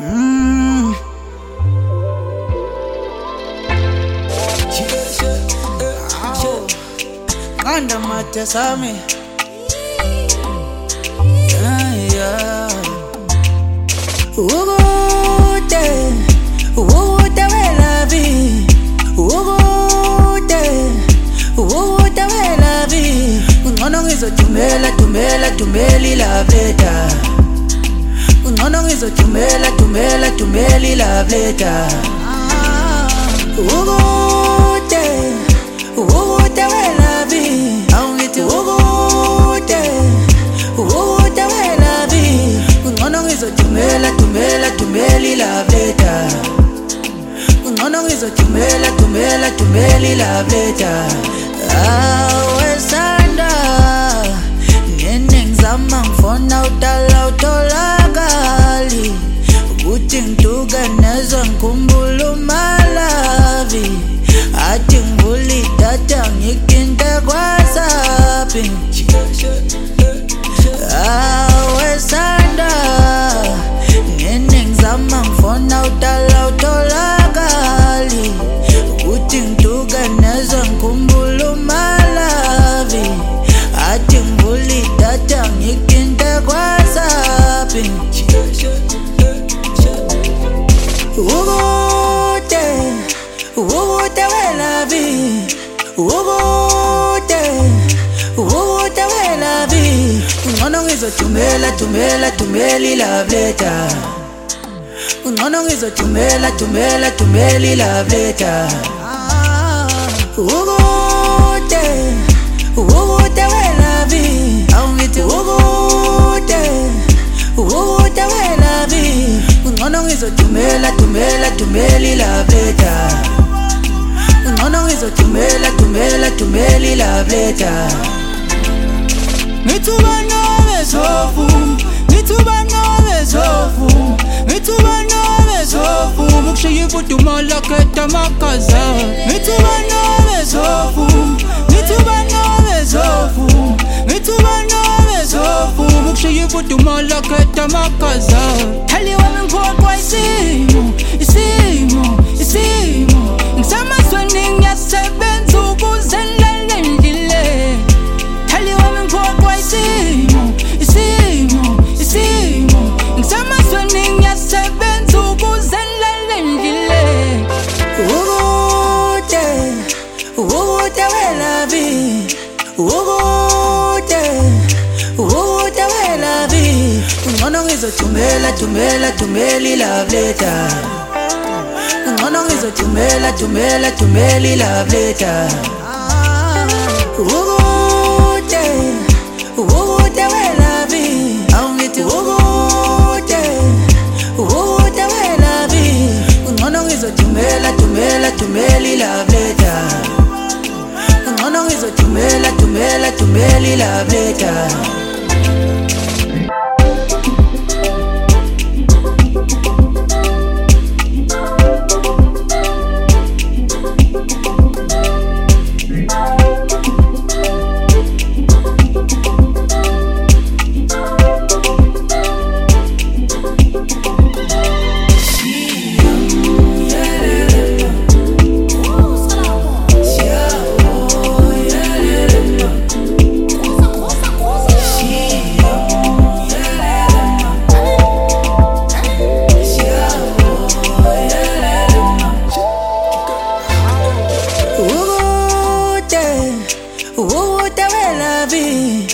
Anda mate sami. Ugote wela vi. Ugote wela vi. Ungono ngizothumela la veta. Ungono ngizothumela la veta. Ugote wela vi. Awungithi ugote wela vi. Ungono ngizothumela la veta. Ungono ngizothumela la veta. Awesanda nene ngizama ngifona udala utholakali ukuthi ngiduke nezwe ngikhumbula umalavi athi ngivula idatha ngikinte kwasapi. Awesanda nene ngizama ngifona udala utholakali ukuthi ngiduke nezwe ngikhumbula umalavi athi ngivula idatha ngikinte kwasapi. Ugote wela vi. Ugote wela vi. Ungono ngizothumela la veta. Ungono ngizothumela la veta. Ugote wela vi. Awungithi ugote wela vi. Ungono ngizothumela la veta. Ungono ngizothumela la veta. Ngithuba nobezofu mukushiya ifudumala khetha amakaza. Ngithuba nobezofu mukushiya ifudumala khetha amakaza. Thali wami ngiphoqwa isimo ngisamazweni ngiyasebenza ukuze ngilale ngidlile. Thali wami ngiphoqwa isimo ngisamazweni ngiyasebenza ukuze ngilale ngidlile. Ugote wela vi. Ugote wela vi. Ungono ngizothumela la veta. Ungono ngizothumela la veta. Ugote wela vi. Awungithi ugote wela vi. Ungono ngizothumela la veta. Ungono ngizothumela la veta. Ugote wela vi.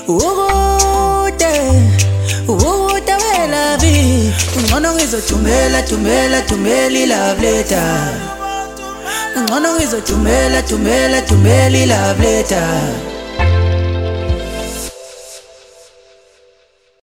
Ugote wela vi. Ungono ngizothumela la veta. Ungono ngizothumela la veta.